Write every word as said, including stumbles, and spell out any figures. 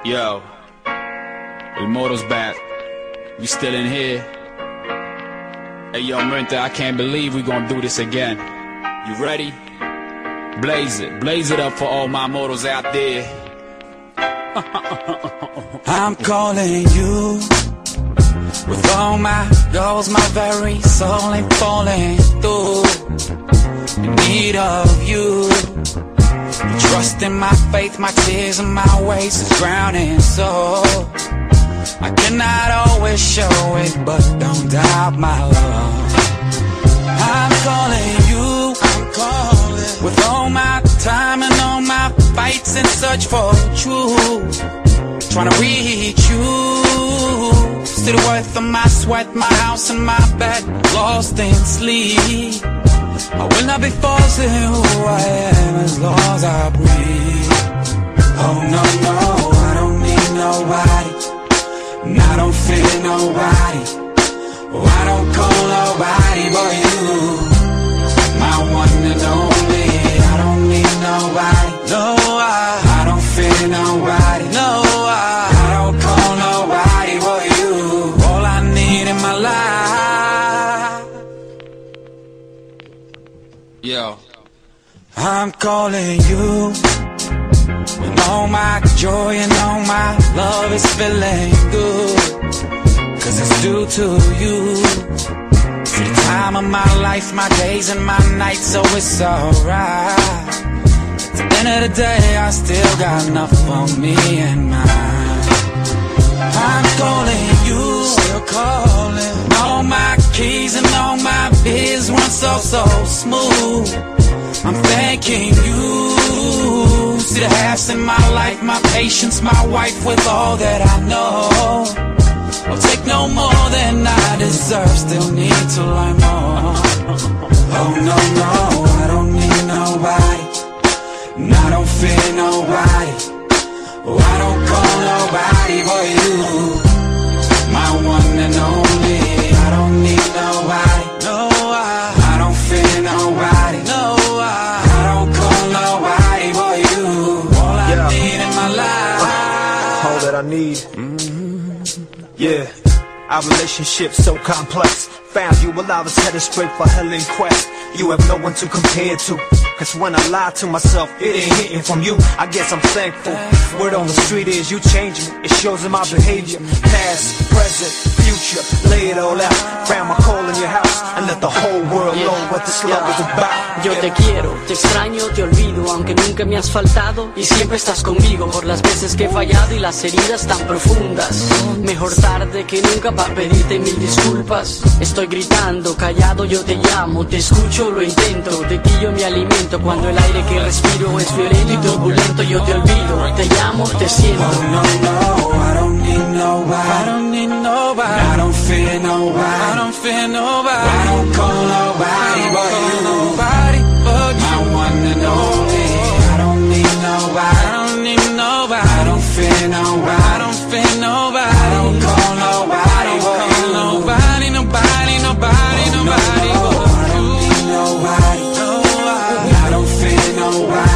Yo, El Moro's back. We still in here. Hey yo, Merinta, I can't believe we gonna do this again. You ready? Blaze it, blaze it up for all my mortals out there. I'm calling you with all my goals, my very soul ain't falling through. In need of you. Trust in my faith, my tears and my ways is drowning. So I cannot always show it, but don't doubt my love. I'm calling you, I'm calling with all my time and all my fights in search for truth. Trying to reach you. See the worth of my sweat, my house and my bed, lost in sleep. I will not be forcing who I am as long as I breathe. Oh no, no, I don't need nobody, and I don't fear nobody. Oh, I don't call nobody but you, my one and only. I don't need nobody, no, I, I don't fear nobody, no, I, I don't call nobody but you. All I need in my life. Yo, I'm calling you when all my joy and all my love is feeling good, cause it's due to you. See the time of my life, my days and my nights, so it's alright. At the end of the day, I still got enough for me and mine. I'm calling you, still calling. All my keys and all my biz run so, so smooth. I'm thanking you. See the halves in my life, my patience, my wife with all that I know. I'll take no more than I deserve, still need to learn more. Oh no, no, I don't need nobody, and I don't fear nobody. Oh, I don't call nobody but you, my one and only. I don't need nobody, no, I, I don't fear nobody, no, I, I don't call nobody but you. All I yeah. need in my life, all that I need. Mm-hmm. Yeah, our relationship so complex. Found you while I was headed straight for hell in quest. You have no one to compare to, cause when I lie to myself, it ain't hitting from you. I guess I'm thankful. Word on the street is you change me. It shows in my behavior. Past, present, future, lay it all out. Found my call in your house and let the whole world know what this love is about. Yo te quiero, te extraño, te olvido, aunque nunca me has faltado y siempre estás conmigo por las veces que he fallado y las heridas tan profundas. Mejor tarde que nunca para pedirte mil disculpas. Estoy gritando, callado yo te llamo, te escucho, lo intento, de ti yo me alimento. Cuando el aire que respiro es violento y turbulento, yo te olvido, te llamo, te siento. Oh no, no, I don't need nobody, I don't need nobody, I don't fear nobody, I don't fear nobody, I don't call nobody but you, nobody but you, my one and only. I don't need nobody, I don't need nobody, I don't fear nobody, I don't fear nobody, I don't call nobody but you, nobody, nobody, nobody, nobody but you. I don't need nobody, no, I, I don't fear nobody.